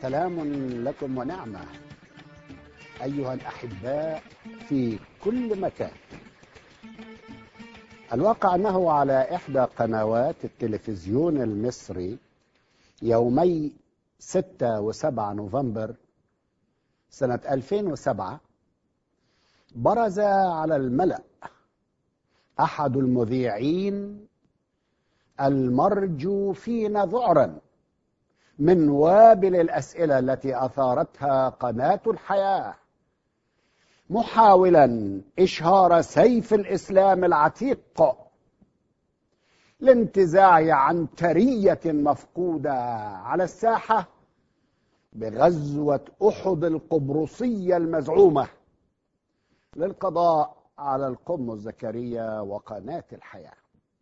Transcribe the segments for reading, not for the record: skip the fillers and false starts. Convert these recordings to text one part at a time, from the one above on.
سلام لكم ونعمة أيها الأحباء في كل مكان. الواقع أنه على إحدى قنوات التلفزيون المصري يومي 6 و7 نوفمبر سنة 2007 برز على الملأ أحد المذيعين المرجوفين ذعرا من وابل الأسئلة التي أثارتها قناة الحياة، محاولا إشهار سيف الإسلام العتيق لانتزاع عنترية مفقودة على الساحة بغزوة أحد القبرصية المزعومة للقضاء على القم الزكريا وقناة الحياة،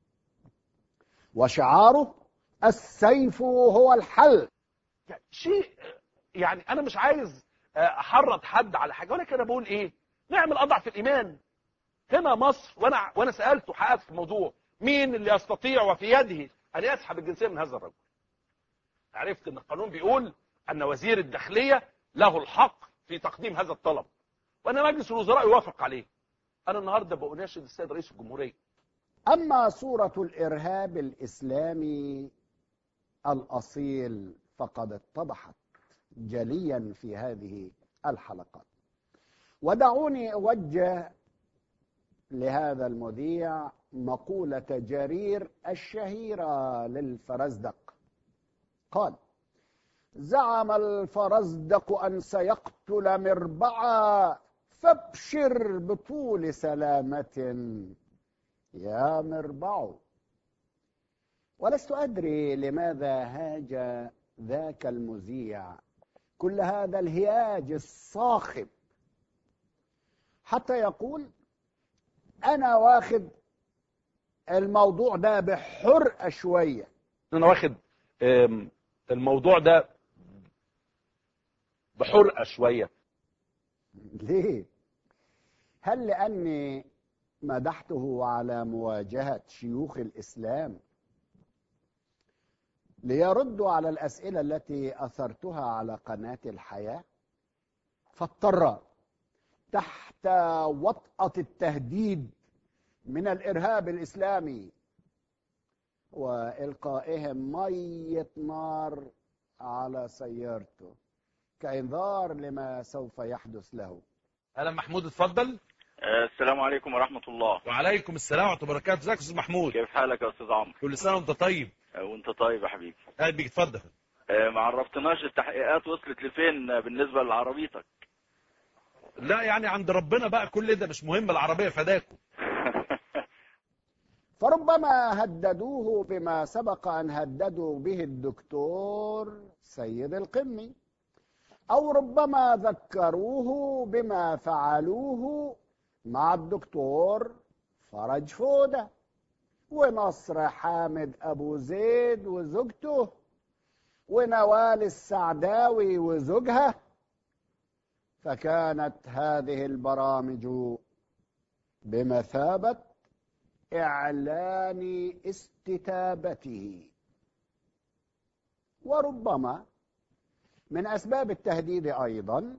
وشعاره السيف هو الحل. شيء يعني انا مش عايز احرض حد على حاجه، ولكن انا بقول ايه، نعمل اضعف الايمان هنا مصر. وانا سالته حققت في الموضوع مين اللي يستطيع وفي يده ان يسحب الجنسيه من هذا الرجل. عرفت ان القانون بيقول ان وزير الداخليه له الحق في تقديم هذا الطلب، وان مجلس الوزراء يوافق عليه. انا النهارده بأناشد السيد رئيس الجمهوريه. أما صورة الإرهاب الإسلامي الأصيل فقد اتضحت جليا في هذه الحلقات، ودعوني أوجه لهذا المذيع مقولة جرير الشهيرة للفرزدق. قال: زعم الفرزدق أن سيقتل مربعا، فابشر بطول سلامة يا مربع. ولست أدري لماذا هاج ذاك المذيع كل هذا الهياج الصاخب حتى يقول أنا واخد الموضوع ده بحرقة شوية. انا واخد الموضوع ده بحرقة شوية. ليه؟ هل لأني مدحته على مواجهة شيوخ الإسلام ليردوا على الأسئلة التي أثرتها على قناة الحياة، فاضطر تحت وطأة التهديد من الإرهاب الإسلامي وإلقائهم مية نار على سيارته كإنذار لما سوف يحدث له. اهلا محمود، اتفضل. السلام عليكم ورحمة الله. وعليكم السلام ورحمة الله وبركاته. ازيك يا استاذ محمود؟ كيف حالك يا استاذ عمرو؟ كل سنة وانت طيب. وانت طيب يا حبيبي. اهلا بيك، اتفضل. ما عرفتناش التحقيقات وصلت لفين بالنسبة لعربيتك؟ لا يعني عند ربنا بقى، كل ده مش مهم، العربية فداكم. فربما هددوه بما سبق أن هددوا به الدكتور سيد القمي، أو ربما ذكروه بما فعلوه مع الدكتور فرج فودة ونصر حامد أبو زيد وزوجته ونوال السعداوي وزوجها. فكانت هذه البرامج بمثابة إعلان استتابته. وربما من أسباب التهديد أيضا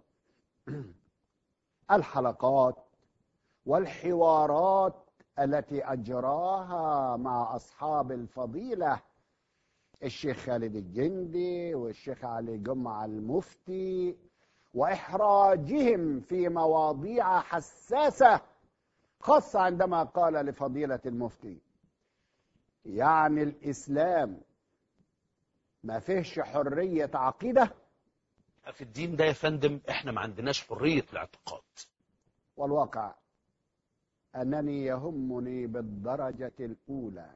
الحلقات والحوارات التي أجراها مع أصحاب الفضيلة الشيخ خالد الجندي والشيخ علي جمعة المفتي، وإحراجهم في مواضيع حساسة، خاصة عندما قال لفضيلة المفتي: يعني الإسلام ما فيهش حرية عقيدة؟ في الدين ده يا فندم احنا ما عندناش حرية الاعتقاد. والواقع أنني يهمني بالدرجة الأولى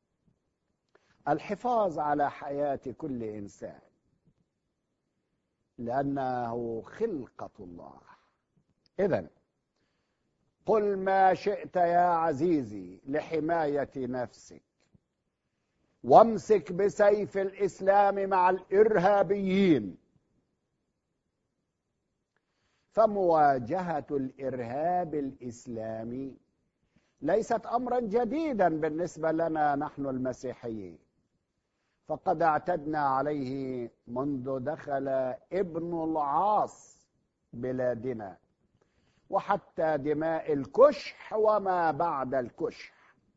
الحفاظ على حياة كل إنسان، لأنه خلقة الله. إذن قل ما شئت يا عزيزي لحماية نفسك، وامسك بسيف الإسلام مع الإرهابيين. فمواجهة الإرهاب الإسلامي ليست أمرا جديدا بالنسبة لنا نحن المسيحيين، فقد اعتدنا عليه منذ دخل ابن العاص بلادنا، وحتى دماء الكشح وما بعد الكشح.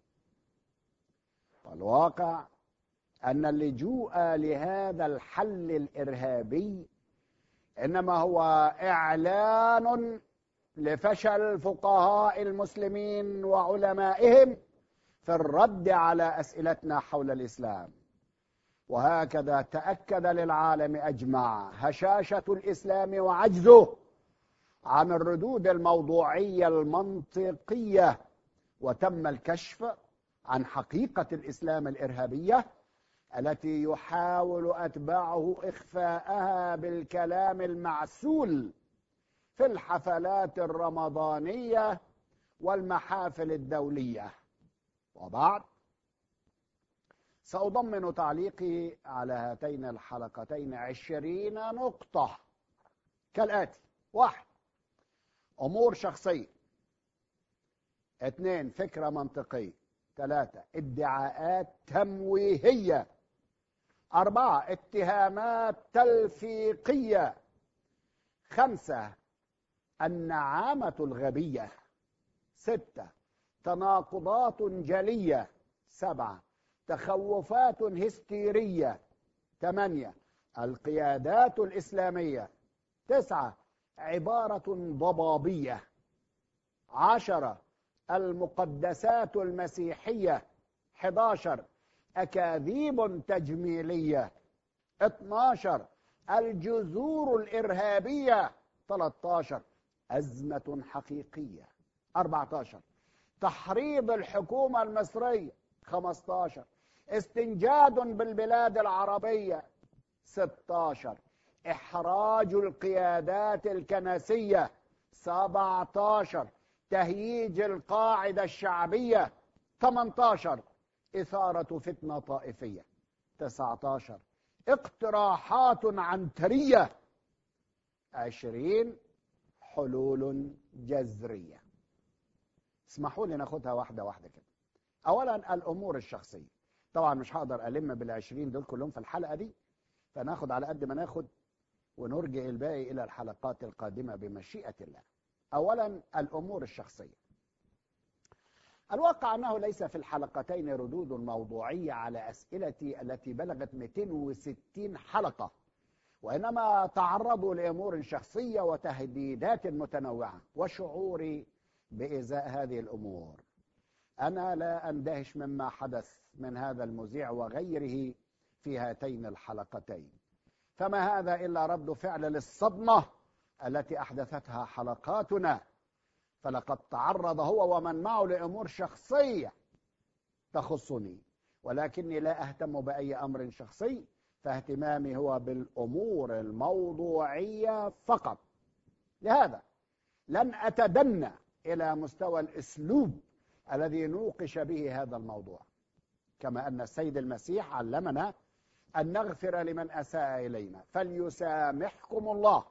والواقع أن اللجوء لهذا الحل الإرهابي إنما هو إعلان لفشل فقهاء المسلمين وعلمائهم في الرد على أسئلتنا حول الإسلام. وهكذا تأكد للعالم أجمع هشاشة الإسلام وعجزه عن الردود الموضوعية المنطقية، وتم الكشف عن حقيقة الإسلام الإرهابية التي يحاول أتباعه إخفاءها بالكلام المعسول في الحفلات الرمضانية والمحافل الدولية. وبعد سأضمن تعليقي على هاتين الحلقتين 20 نقطة كالآتي: 1. أمور شخصية. 2. فكرة منطقية. 3. ادعاءات تمويهية. 4. اتهامات تلفيقية. 5. النعامة الغبية. 6. تناقضات جلية. 7. تخوفات هستيرية. 8. القيادات الإسلامية. 9. عبارة ضبابية. 10. المقدسات المسيحية. 11. أكاذيب تجميلية. 12. الجذور الإرهابية. 13. أزمة حقيقية. 14. تحريض الحكومة المصرية. 15. استنجاد بالبلاد العربية. 16. إحراج القيادات الكنسية. 17. تهييج القاعدة الشعبية. 18. إثارة فتنة طائفية. 19. اقتراحات عنترية. 20. حلول جذرية. اسمحوا لي ناخدها واحدة واحدة كده. أولا الأمور الشخصية. طبعا مش هقدر ألم بال20 دول كلهم في الحلقة دي، فناخد على قد ما ناخد ونرجع الباقي إلى الحلقات القادمة بمشيئة الله. أولا الأمور الشخصية. الواقع أنه ليس في الحلقتين ردود موضوعية على أسئلتي التي بلغت 260 حلقة، وإنما تعرضوا لأمور شخصية وتهديدات متنوعة، وشعوري بإزاء هذه الأمور. أنا لا أندهش مما حدث من هذا المذيع وغيره في هاتين الحلقتين، فما هذا إلا رد فعل للصدمة التي أحدثتها حلقاتنا. فلقد تعرض هو ومن معه لأمور شخصية تخصني، ولكني لا أهتم بأي أمر شخصي، فاهتمامي هو بالأمور الموضوعية فقط. لهذا لن أتدنى إلى مستوى الأسلوب الذي نوقش به هذا الموضوع، كما أن السيد المسيح علمنا أن نغفر لمن أساء إلينا فليسامحكم الله.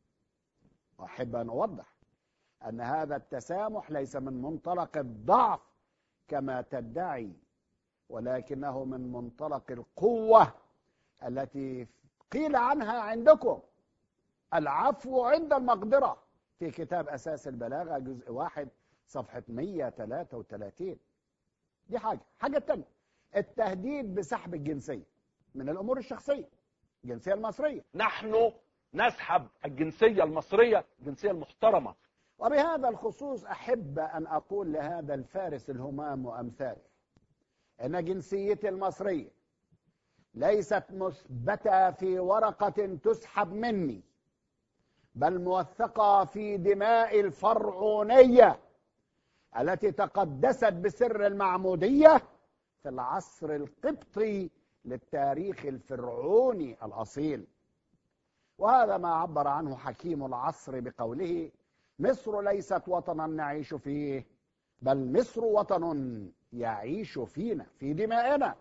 وأحب أن أوضح أن هذا التسامح ليس من منطلق الضعف كما تدعي، ولكنه من منطلق القوة التي قيل عنها عندكم العفو عند المقدرة في كتاب أساس البلاغة جزء 1 صفحة 133. دي حاجة تانية، التهديد بسحب الجنسية من الأمور الشخصية، الجنسية المصرية. نحن نسحب الجنسية المصرية، الجنسية المحترمة. وبهذا الخصوص أحب أن أقول لهذا الفارس الهمام وأمثاله إن جنسيتي المصرية ليست مثبتة في ورقة تسحب مني، بل موثقة في دماء الفرعونية التي تقدست بسر المعمودية في العصر القبطي للتاريخ الفرعوني الأصيل. وهذا ما عبر عنه حكيم العصر بقوله: مصر ليست وطنا نعيش فيه، بل مصر وطن يعيش فينا، في دمائنا.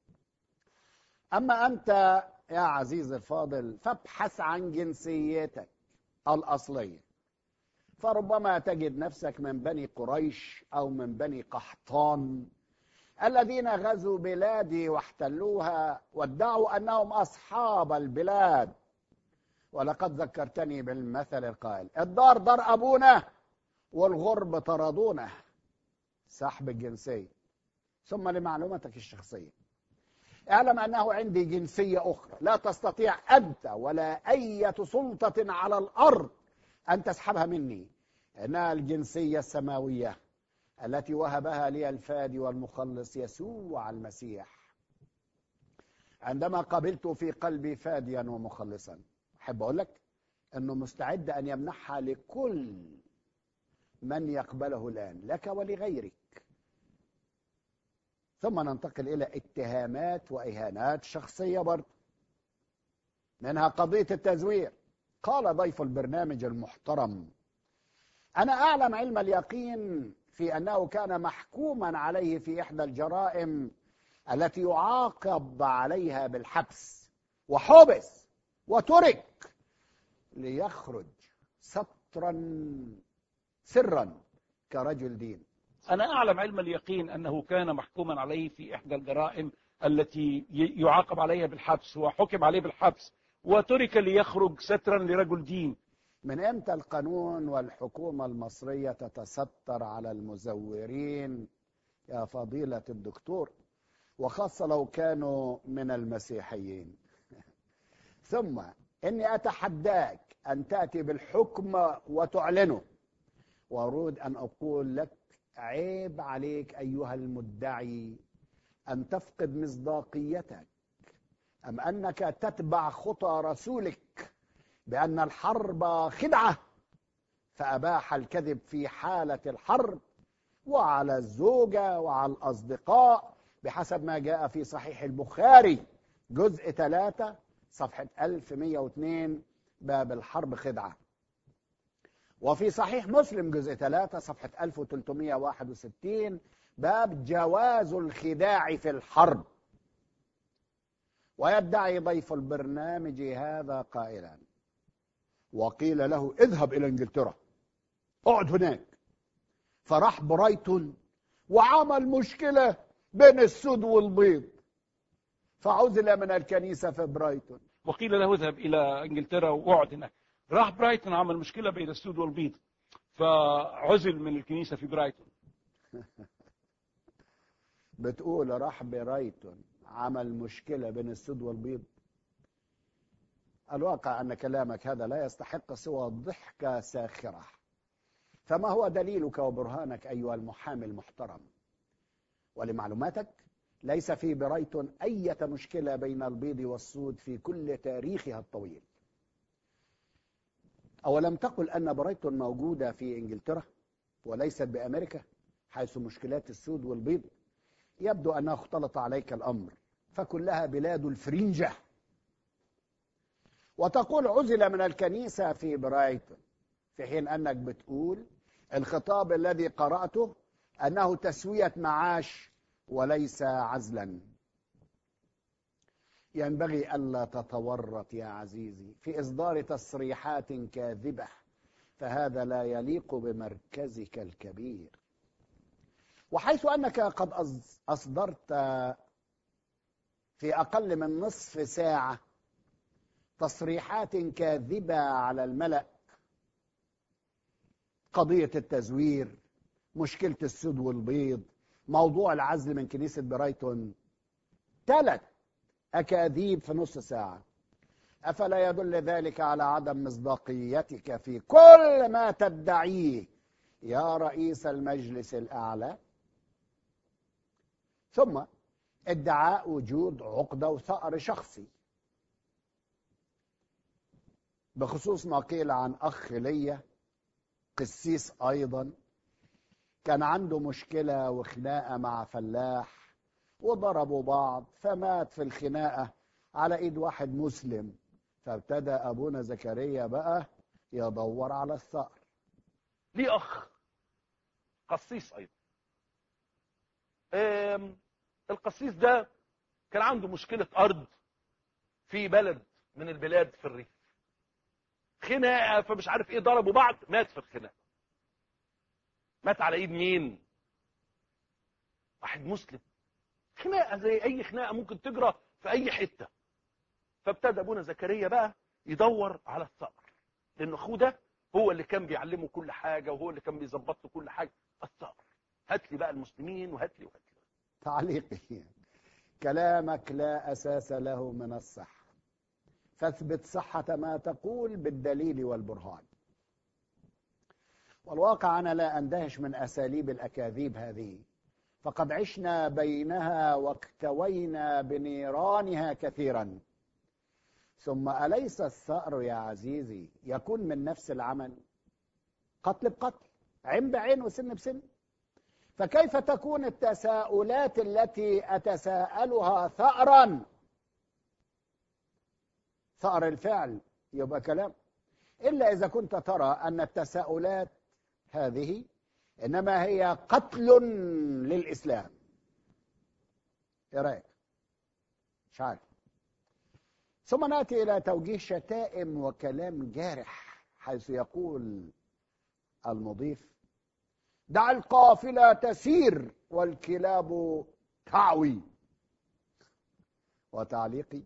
أما أنت يا عزيزي الفاضل فابحث عن جنسيتك الأصلية، فربما تجد نفسك من بني قريش أو من بني قحطان الذين غزوا بلادي واحتلوها وادعوا أنهم أصحاب البلاد. ولقد ذكرتني بالمثل القائل: الدار دار أبونا والغرب طردونا. سحب الجنسية. ثم لمعلوماتك الشخصية، اعلم أنه عندي جنسية أخرى لا تستطيع أنت ولا أي سلطة على الأرض أن تسحبها مني، إنها الجنسية السماوية التي وهبها لي الفادي والمخلص يسوع المسيح عندما قبلت في قلبي فاديا ومخلصا. أحب أقول لك أنه مستعد أن يمنحها لكل من يقبله الآن، لك ولغيرك. ثم ننتقل إلى اتهامات وإهانات شخصية برضه، منها قضية التزوير. قال ضيف البرنامج المحترم: أنا أعلم علم اليقين في أنه كان محكوما عليه في إحدى الجرائم التي يعاقب عليها بالحبس، وحبس وترك ليخرج سرا كرجل دين. أنا أعلم علم اليقين أنه كان محكوما عليه في إحدى الجرائم التي يعاقب عليها بالحبس، وحكم عليه بالحبس وترك ليخرج سترا لرجل دين. من امتى القانون والحكومة المصرية تتستر على المزورين يا فضيلة الدكتور، وخاصة لو كانوا من المسيحيين؟ ثم إني أتحداك أن تأتي بالحكم وتعلنه، وأريد أن أقول لك: عيب عليك أيها المدعي أن تفقد مصداقيتك، أم أنك تتبع خطى رسولك بأن الحرب خدعة، فأباح الكذب في حالة الحرب وعلى الزوجة وعلى الأصدقاء بحسب ما جاء في صحيح البخاري جزء 3 صفحة 1102 باب الحرب خدعة، وفي صحيح مسلم جزء 3 صفحة 1361 باب جواز الخداع في الحرب. ويدعي ضيف البرنامج هذا قائلا: وقيل له اذهب إلى إنجلترا، اقعد هناك، فراح برايتون وعمل مشكلة بين السود والبيض فعزل من الكنيسة في برايتون. وقيل له اذهب إلى إنجلترا وقعد هناك، راح برايتون عمل مشكلة بين السود والبيض فعزل من الكنيسة في برايتون. بتقول راح برايتون عمل مشكلة بين السود والبيض؟ الواقع أن كلامك هذا لا يستحق سوى ضحكة ساخرة. فما هو دليلك وبرهانك أيها المحامي المحترم؟ ولمعلوماتك، ليس في برايتون أي مشكلة بين البيض والسود في كل تاريخها الطويل. أولم تقل أن برايتون موجودة في إنجلترا وليست بأمريكا حيث مشكلات السود والبيض؟ يبدو أنه اختلط عليك الأمر، فكلها بلاد الفرنجة. وتقول عزل من الكنيسة في برايتون، في حين أنك بتقول الخطاب الذي قرأته أنه تسوية معاش وليس عزلا. ينبغي ألا تتورط يا عزيزي في إصدار تصريحات كاذبة، فهذا لا يليق بمركزك الكبير. وحيث أنك قد أصدرت في أقل من نصف ساعة تصريحات كاذبة على الملأ، قضية التزوير، مشكلة السود والبيض، موضوع العزل من كنيسة برايتون، 3 أكاذيب في نص ساعة، أفلا يدل ذلك على عدم مصداقيتك في كل ما تدعيه يا رئيس المجلس الأعلى؟ ثم ادعاء وجود عقدة وثأر شخصي بخصوص ما قيل عن أخ ليا قسيس أيضا كان عنده مشكلة وخناقة مع فلاح وضربوا بعض فمات في الخناقة على إيد واحد مسلم، فابتدى أبونا زكريا بقى يدور على الثأر. ليه أخ قسيس أيضا. القسيس ده كان عنده مشكلة أرض في بلد من البلاد في الريف، خناقة فمش عارف ايه، ضربوا بعض، مات في الخناقة. مات على ايد مين؟ واحد مسلم. خناقة زي أي خناقة ممكن تجرى في أي حتة. فابتدى أبونا زكريا بقى يدور على الثأر، لأن أخوه ده هو اللي كان بيعلمه كل حاجة وهو اللي كان بيظبط له كل حاجة. الثأر، هات لي بقى المسلمين وهات لي. تعليقي: كلامك لا أساس له من الصحة، فاثبت صحة ما تقول بالدليل والبرهان. والواقع أنا لا أندهش من أساليب الأكاذيب هذه، فقد عشنا بينها واكتوينا بنيرانها كثيرا. ثم أليس الثأر يا عزيزي يكون من نفس العمل؟ قتل بقتل، عين بعين وسن بسن. فكيف تكون التساؤلات التي أتساءلها ثأرا؟ ثأر الفعل يبقى كلام، إلا إذا كنت ترى أن التساؤلات هذه إنما هي قتل للإسلام. إيه رأيك؟ مش عارف. ثم نأتي إلى توجيه شتائم وكلام جارح، حيث يقول المضيف: دع القافلة تسير والكلاب تعوي. وتعليقي: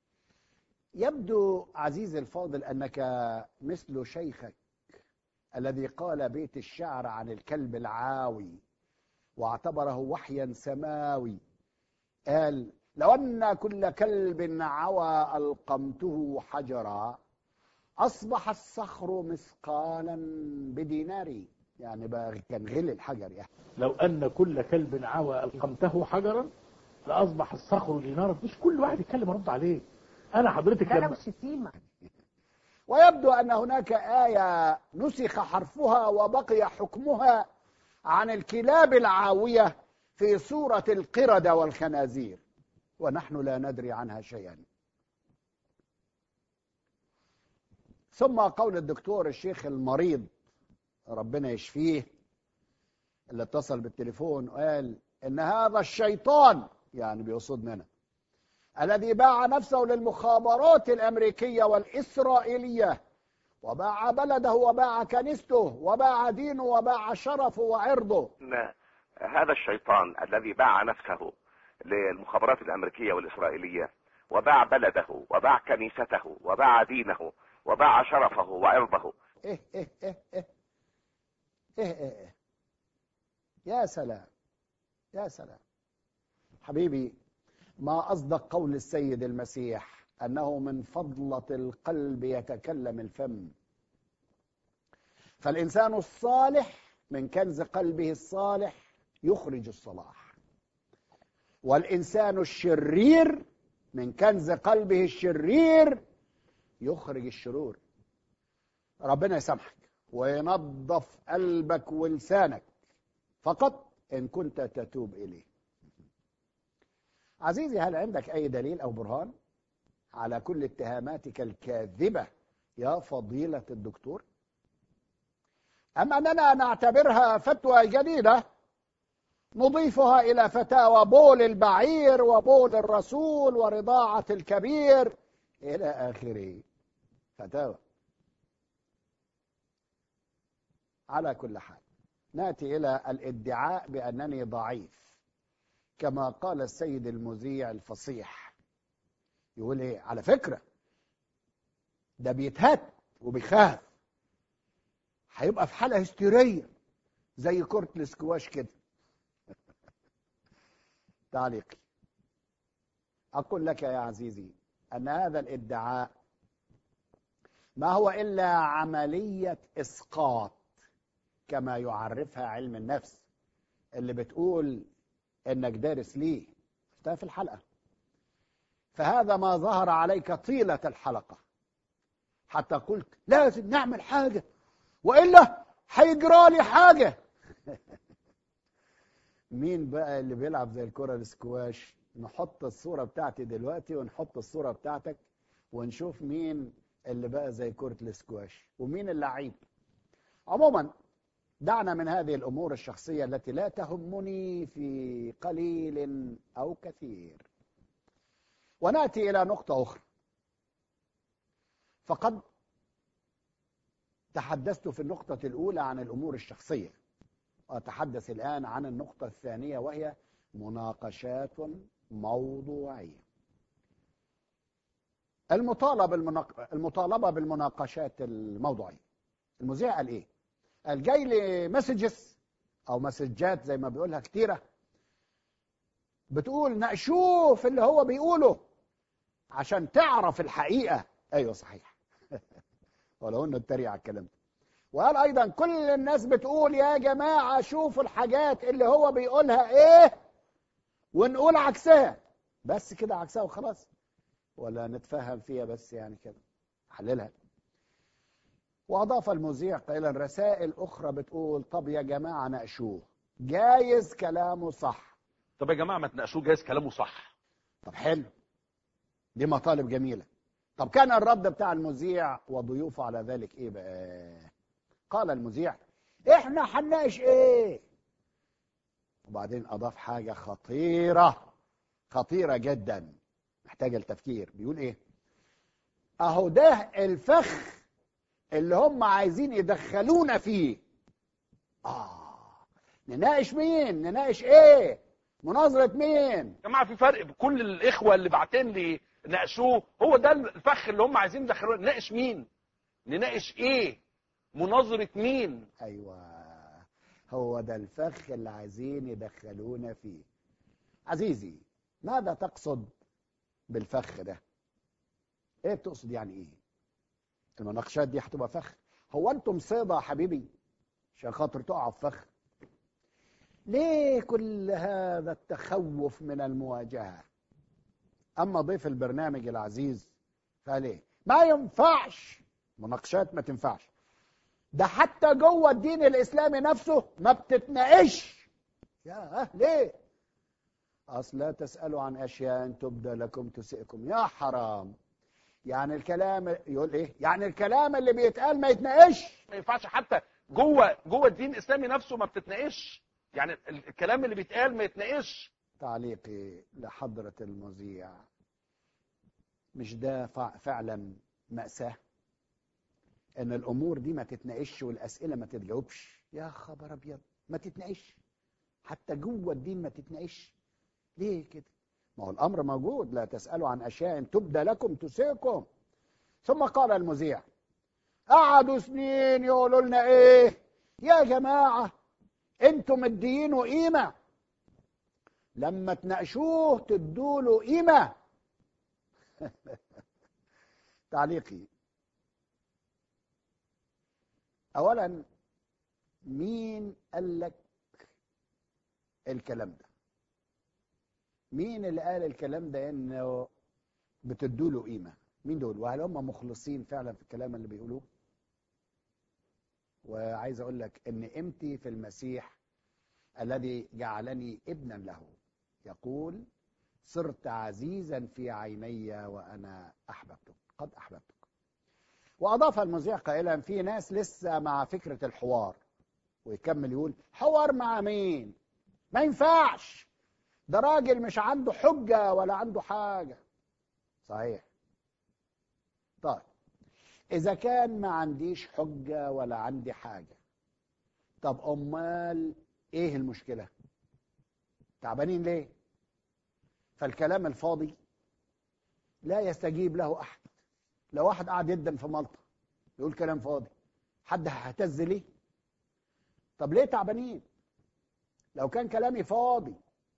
يبدو عزيزي الفاضل أنك مثل شيخك الذي قال بيت الشعر عن الكلب العاوي واعتبره وحيا سماوي. قال: لو أن كل كلب عوى ألقمته حجرا أصبح الصخر مثقالا بديناري. يعني بقى كان غل الحجر يعني. لو أن كل كلب عوى ألقمته حجرا لأصبح الصخر دينارا. مش كل واحد يتكلم أرد عليه. أنا حضرتك لو شتيمة. ويبدو أن هناك آية نسخ حرفها وبقي حكمها عن الكلاب العاوية في سورة القردة والخنازير، ونحن لا ندري عنها شيئا. ثم قول الدكتور الشيخ المريض ربنا يشفيه اللي اتصل بالتليفون وقال إن هذا الشيطان، يعني بيقصدنا، الذي باع نفسه للمخابرات الأمريكية والإسرائيلية وباع بلده وباع كنيسته وباع دينه وباع شرفه وعرضه. هذا الشيطان الذي باع نفسه للمخابرات الأمريكية والإسرائيلية وباع بلده وباع كنيسته وباع دينه وباع شرفه وعرضه. إيه إيه إيه إيه إيه إيه إيه. يا سلام يا سلام حبيبي، ما أصدق قول السيد المسيح أنه من فضلة القلب يتكلم الفم. فالإنسان الصالح من كنز قلبه الصالح يخرج الصلاح، والإنسان الشرير من كنز قلبه الشرير يخرج الشرور. ربنا يسامحك وينظف قلبك ولسانك فقط إن كنت تتوب إليه. عزيزي، هل عندك أي دليل أو برهان على كل اتهاماتك الكاذبة يا فضيلة الدكتور؟ أم أننا نعتبرها فتوى جديدة نضيفها إلى فتاوى بول البعير وبول الرسول ورضاعة الكبير إلى آخره فتاوى؟ على كل حال، نأتي إلى الادعاء بأنني ضعيف، كما قال السيد المذيع الفصيح. يقول ايه؟ على فكرة ده بيتهت وبيخاف، هيبقى في حالة هستيرية زي كرة الاسكواش كده. تعليقي: أقول لك يا عزيزي أن هذا الادعاء ما هو إلا عملية إسقاط كما يعرفها علم النفس، اللي بتقول إنك دارس ليه شفتها في الحلقة. فهذا ما ظهر عليك طيلة الحلقة، حتى قلت لازم نعمل حاجة وإلا هيجرى لي حاجة. مين بقى اللي بيلعب زي الكرة الاسكواش؟ نحط الصورة بتاعتي دلوقتي ونحط الصورة بتاعتك ونشوف مين اللي بقى زي كرة الاسكواش ومين اللعيب. عموما دعنا من هذه الأمور الشخصية التي لا تهمني في قليل أو كثير، ونأتي إلى نقطة أخرى. فقد تحدثت في النقطة الأولى عن الأمور الشخصية، وأتحدث الآن عن النقطة الثانية، وهي مناقشات موضوعية. المطالبة بالمناقشات الموضوعية. المذيع قال ايه؟ قال جاي لي مسجز او مسجات زي ما بيقولها كتيرة بتقول ناقشوه في اللي هو بيقوله عشان تعرف الحقيقة. ايوه صحيح. ولو انه اتريق على الكلام ده. وقال ايضا كل الناس بتقول يا جماعة شوفوا الحاجات اللي هو بيقولها ايه ونقول عكسها، بس كده عكسها وخلاص، ولا نتفهم فيها بس يعني كده حللها. واضاف المذيع قائلا رسائل اخرى بتقول طب يا جماعة ناقشوه، جايز كلامه صح. طب يا جماعة ما تناقشوه، جايز كلامه صح. طب حلو، دي مطالب جميلة. طب كان الرد بتاع المذيع وضيوفه على ذلك ايه بقى؟ قال المذيع احنا هنناقش ايه؟ وبعدين اضاف حاجة خطيرة جدا محتاجة التفكير. بيقول ايه؟ اهو ده الفخ اللي هم عايزين يدخلونا فيه. نناقش مين؟ نناقش ايه؟ مناظرة مين؟ يا جماعة في فرق بكل الإخوة اللي بعتين لي ناقشوه، هو ده الفخ اللي هم عايزين يدخلونا. نناقش مين؟ نناقش ايه؟ مناظرة مين؟ ايوه هو ده الفخ اللي عايزين يدخلونا فيه. عزيزي ماذا تقصد بالفخ ده؟ ايه بتقصد يعني ايه؟ المناقشات دي هتبقى فخ؟ هو انتم صيدة يا حبيبي عشان خاطر تقعوا في فخ؟ ليه كل هذا التخوف من المواجهة؟ اما ضيف البرنامج العزيز فقال ايه؟ ما ينفعش مناقشات، ما تنفعش. ده حتى جوه الدين الاسلامي نفسه ما بتتناقش. يا ليه؟ اصل لا تسألوا عن اشياء تبدى لكم تسئكم. يا حرام. يعني الكلام يقول ايه؟ يعني الكلام اللي بيتقال ما يتناقش؟ ما ينفعش حتى جوه الدين الاسلامي نفسه ما بتتناقش، يعني الكلام اللي بيتقال ما يتناقش. تعليقي لحضرة المذيع، مش ده فعلا مأساة ان الامور دي ما تتناقش والاسئله ما تتجاوبش؟ يا خبر ابيض، ما تتناقش حتى جوه الدين، ما تتناقش ليه كده؟ ما هو الامر موجود، لا تسالوا عن اشياء تبدى لكم تسئكم. ثم قال المذيع قعدوا سنين يقولوا لنا ايه يا جماعه انتم مدينه قيمه، لما تناقشوه تدوا له قيمه. تعليقي، اولا مين قال لك الكلام ده؟ مين اللي قال الكلام ده انه بتدوا له قيمه؟ مين دول؟ وهل هم مخلصين فعلا في الكلام اللي بيقولوه؟ وعايز اقول لك ان قيمتي في المسيح الذي جعلني ابنا له. يقول صرت عزيزا في عيني وانا احببتك، قد احببتك. واضاف المذيع قائلا في ناس لسه مع فكره الحوار، ويكمل يقول حوار مع مين؟ ما ينفعش، ده راجل مش عنده حجه ولا عنده حاجه. صحيح. طيب اذا كان ما عنديش حجه ولا عندي حاجه، طب امال ايه المشكله؟ تعبانين ليه؟ فالكلام الفاضي لا يستجيب له احد. لو واحد قاعد يدن في ملطه يقول كلام فاضي، حد هيهتز ليه؟ طب ليه تعبانين لو كان كلامي فاضي؟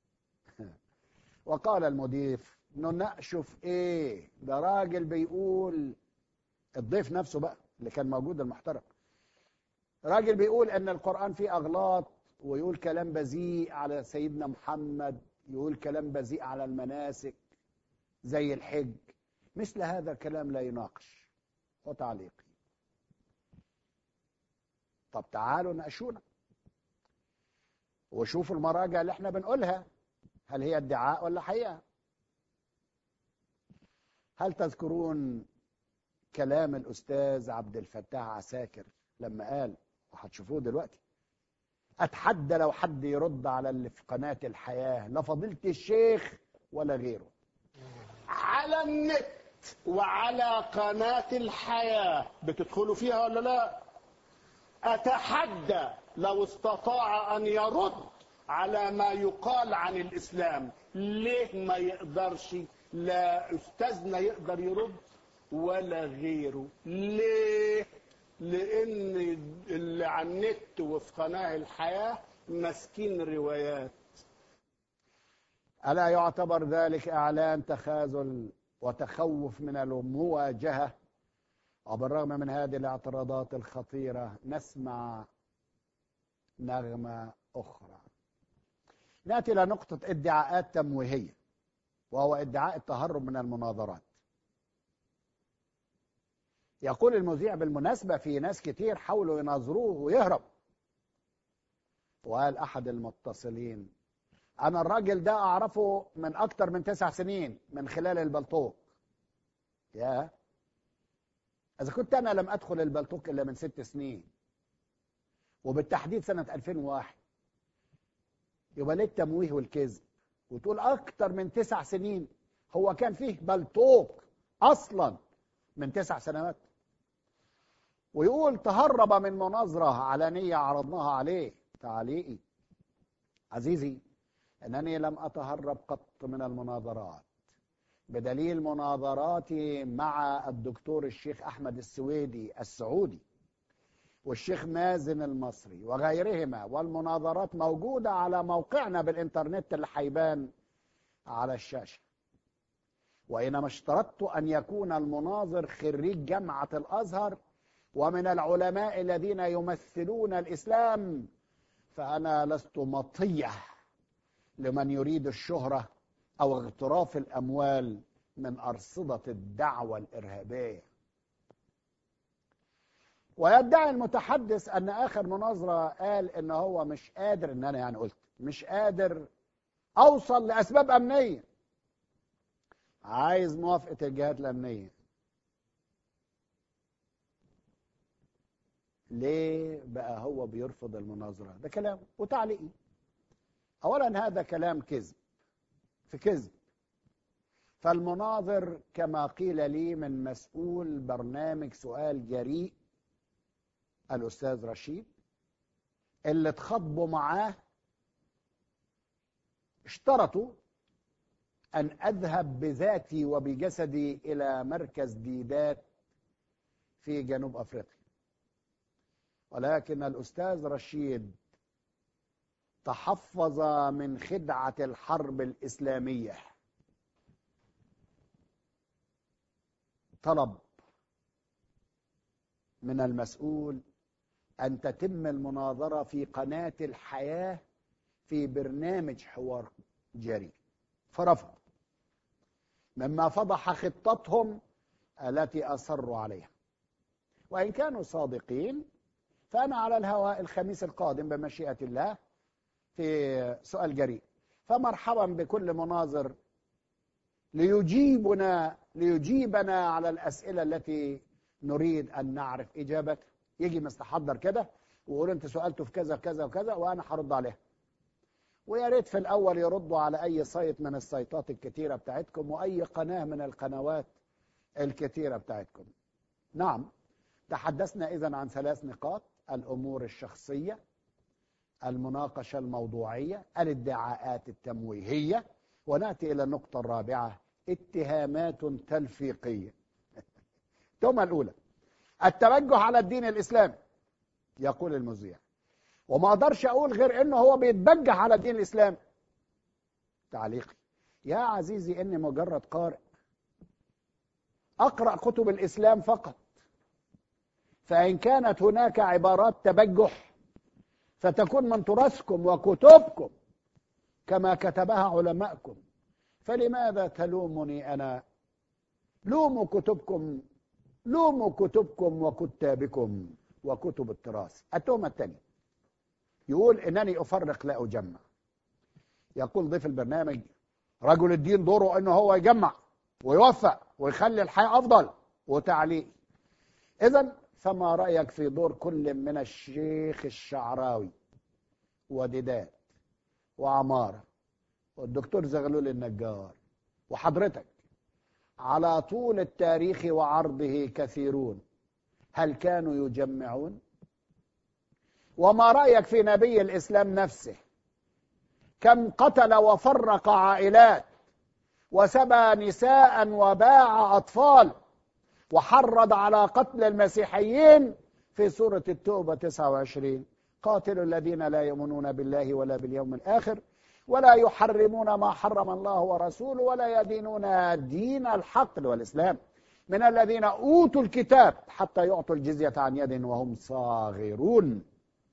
وقال المضيف نناقشه في ايه؟ ده راجل بيقول، الضيف نفسه بقى اللي كان موجود المحترم، راجل بيقول ان القرآن فيه اغلاط، ويقول كلام بذيء على سيدنا محمد، يقول كلام بذيء على المناسك زي الحج. مثل هذا الكلام لا يناقش. وتعليقي، طب تعالوا ناقشونا وشوفوا المراجع اللي احنا بنقولها، هل هي ادعاء ولا حقيقة؟ هل تذكرون كلام الأستاذ عبد الفتاح عساكر لما قال، وهتشوفوه دلوقتي، أتحدى لو حد يرد على اللي في قناة الحياة، لا فضيلة الشيخ ولا غيره، على النت وعلى قناة الحياة بتدخلوا فيها ولا لا؟ أتحدى لو استطاع أن يرد على ما يقال عن الإسلام. ليه ما يقدرش؟ لا أستاذنا يقدر يرد ولا غيره. ليه؟ لأن اللي على النت وفي قناة الحياة ماسكين روايات. ألا يعتبر ذلك إعلان تخاذل وتخوف من المواجهة؟ وبالرغم من هذه الاعتراضات الخطيرة نسمع نغمة أخرى. نأتي إلى نقطة ادعاءات تمويهية، وهو ادعاء التهرب من المناظرات. يقول المذيع بالمناسبة في ناس كتير حاولوا يناظروه ويهرب. وقال أحد المتصلين: أنا الراجل ده أعرفه من أكتر من 9 سنين من خلال البلطوق. يا إذا كنت أنا لم أدخل البلطوق إلا من 6 سنين، وبالتحديد سنة 2001، يبقى ليه التمويه والكذب وتقول أكتر من 9 سنين؟ هو كان فيه بلطوق أصلا من 9 سنوات. ويقول تهرب من مناظرة علنية عرضناها عليه. تعليقي: عزيزي، أنني لم أتهرب قط من المناظرات، بدليل مناظراتي مع الدكتور الشيخ أحمد السويدي السعودي والشيخ مازن المصري وغيرهما، والمناظرات موجودة على موقعنا بالإنترنت اللي هيبان على الشاشة. وإنما اشترطت أن يكون المناظر خريج جامعة الأزهر ومن العلماء الذين يمثلون الإسلام، فأنا لست مطية لمن يريد الشهرة أو اغتراف الأموال من أرصدة الدعوة الإرهابية. ويدعي المتحدث أن آخر مناظرة قال إن هو مش قادر، إن أنا يعني قلت مش قادر أوصل لأسباب أمنية، عايز موافقة الجهات الأمنية. ليه بقى هو بيرفض المناظرة؟ ده كلام وتعليقي. أولا هذا كلام كذب في كذب. فالمناظر كما قيل لي من مسؤول برنامج سؤال جريء الأستاذ رشيد، اللي اتخاطبوا معاه اشترطوا أن أذهب بذاتي وبجسدي إلى مركز ديدات في جنوب أفريقيا. ولكن الأستاذ رشيد تحفظ من خدعة الحرب الإسلامية. طلب من المسؤول أن تتم المناظرة في قناة الحياة في برنامج حوار جريء، فرفض، مما فضح خطتهم التي أصروا عليها. وإن كانوا صادقين فأنا على الهواء الخميس القادم بمشيئة الله في سؤال جريء، فمرحبا بكل مناظر ليجيبنا على الأسئلة التي نريد أن نعرف إجابتها. يجي مستحضر كده ويقول أنت سؤالته في كذا كذا وكذا وأنا هرد عليها. ويا ريت في الأول يردوا على أي سايت من السايتات الكتيرة بتاعتكم وأي قناة من القنوات الكتيرة بتاعتكم. نعم، تحدثنا إذن عن 3 نقاط: الأمور الشخصية، المناقشة الموضوعية، الادعاءات التمويهية، ونأتي إلى النقطة الرابعة: اتهامات تلفيقية. التهمة الأولى: التوجه على الدين الإسلامي. يقول المذيع، وما أقدرش أقول غير إنه هو بيتبجح على الدين الإسلامي. تعليقي: يا عزيزي، إني مجرد قارئ أقرأ كتب الإسلام فقط، فإن كانت هناك عبارات تبجح فتكون من تراثكم وكتبكم كما كتبها علماءكم، فلماذا تلومني أنا؟ لوموا كتبكم وكتابكم وكتب التراث. التهمة الثانية: يقول إنني أفرق لا أجمع. يقول ضيف البرنامج: رجل الدين دوره إنه هو يجمع ويوفق ويخلي الحياة أفضل. وتعليق: إذن فما رأيك في دور كل من الشيخ الشعراوي وديدات وعمارة والدكتور زغلول النجار وحضرتك؟ على طول التاريخ وعرضه كثيرون، هل كانوا يجمعون؟ وما رأيك في نبي الإسلام نفسه كم قتل وفرق عائلات وسبى نساء وباع أطفال وحرض على قتل المسيحيين في سورة التوبة 29. قاتلوا الذين لا يؤمنون بالله ولا باليوم الآخر ولا يحرمون ما حرم الله ورسوله ولا يدينون دين الحق والإسلام من الذين أوتوا الكتاب حتى يعطوا الجزية عن يد وهم صاغرون.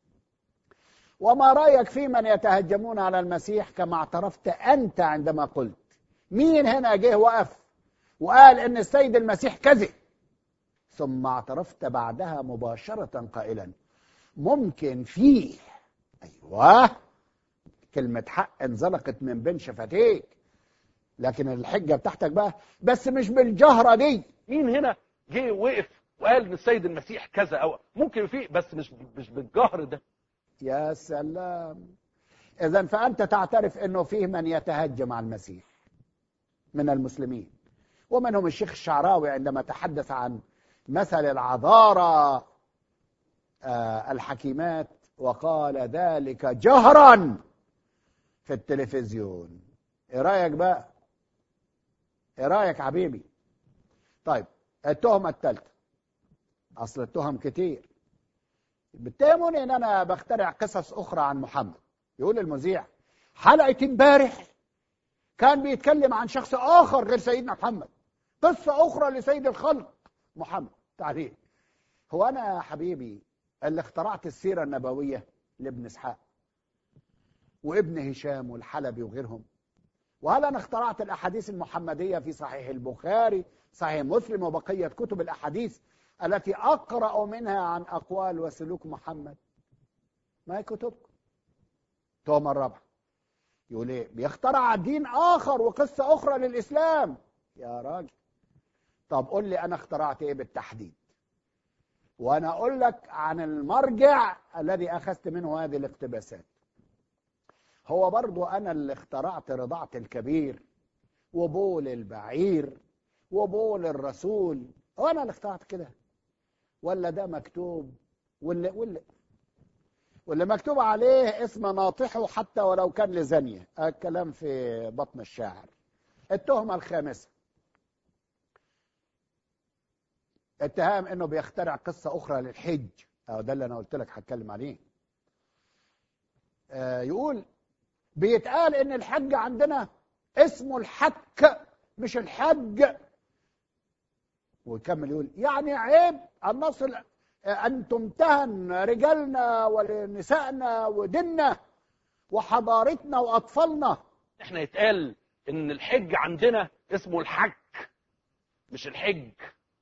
وما رأيك في من يتهجمون على المسيح كما اعترفت أنت عندما قلت؟ مين هنا جه وقف وقال إن السيد المسيح كذب، ثم اعترفت بعدها مباشرة قائلا ممكن فيه، أيوة، كلمة حق انزلقت من بين شفتيك، لكن الحجة بتاعتك بقى بس مش بالجهرة دي. مين هنا جه وقف وقال ان السيد المسيح كذا او ممكن فيه بس مش بالجهر ده؟ يا سلام. إذن فأنت تعترف أنه فيه من يتهجم على المسيح من المسلمين، ومنهم الشيخ الشعراوي عندما تحدث عن مثل العذارى الحكيمات وقال ذلك جهرا في التلفزيون. ايه رايك بقى؟ ايه رايك حبيبي؟ طيب التهمه الثالثه، اصل التهم كتير، بتهموني ان انا بخترع قصص اخرى عن محمد. يقول المذيع حلقه امبارح كان بيتكلم عن شخص اخر غير سيدنا محمد، قصه اخرى لسيد الخلق محمد. تعليق: هو انا يا حبيبي اللي اخترعت السيره النبويه لابن اسحاق وابن هشام والحلبي وغيرهم؟ وهل انا اخترعت الاحاديث المحمديه في صحيح البخاري صحيح مسلم وبقيه كتب الاحاديث التي اقرا منها عن اقوال وسلوك محمد؟ ما هي كتبكم. التهمه الرابعه يقول ايه؟ بيخترع دين اخر وقصه اخرى للاسلام. يا راجل، طب قول لي انا اخترعت ايه بالتحديد، وانا اقول لك عن المرجع الذي اخذت منه هذه الاقتباسات. هو برضو انا اللي اخترعت رضاعة الكبير وبول البعير وبول الرسول؟ هو انا اللي اخترعت كده ولا ده مكتوب؟ واللي مكتوب عليه اسم ناطحه حتى ولو كان لزانية. الكلام في بطن الشاعر. التهمة الخامسة، اتهام انه بيخترع قصة اخرى للحج. ده اللي انا قلت لك هتكلم عليه. يقول بيتقال ان الحج عندنا اسمه الحك مش الحج. ويكمل يقول يعني عيب ان نصل ان تمتهن رجالنا ونسائنا وديننا وحضارتنا واطفالنا. احنا يتقال ان الحج عندنا اسمه الحك مش الحج.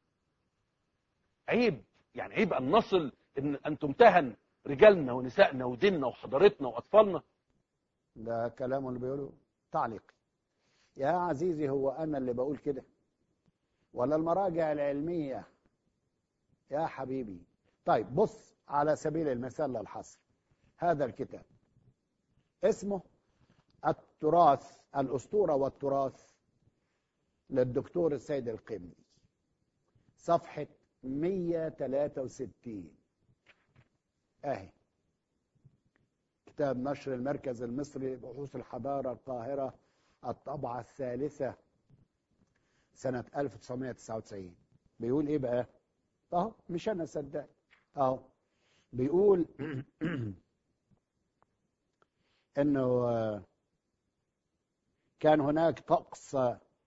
عيب، يعني عيب ان نصل ان تمتهن رجالنا ونسائنا وديننا وحضارتنا واطفالنا. ده كلامه اللي بيقوله. تعليق: يا عزيزي، هو انا اللي بقول كده ولا المراجع العلميه يا حبيبي؟ طيب بص، على سبيل المثال للحصر، هذا الكتاب اسمه التراث، الأسطورة والتراث للدكتور السيد القمي، صفحة 163 اهي. كتاب نشر المركز المصري لبحوث الحضارة القاهرة، الطبعة الثالثة، سنة 1999. بيقول ايه بقى؟ اهو، مش انا صدق، اهو بيقول انه كان هناك طقس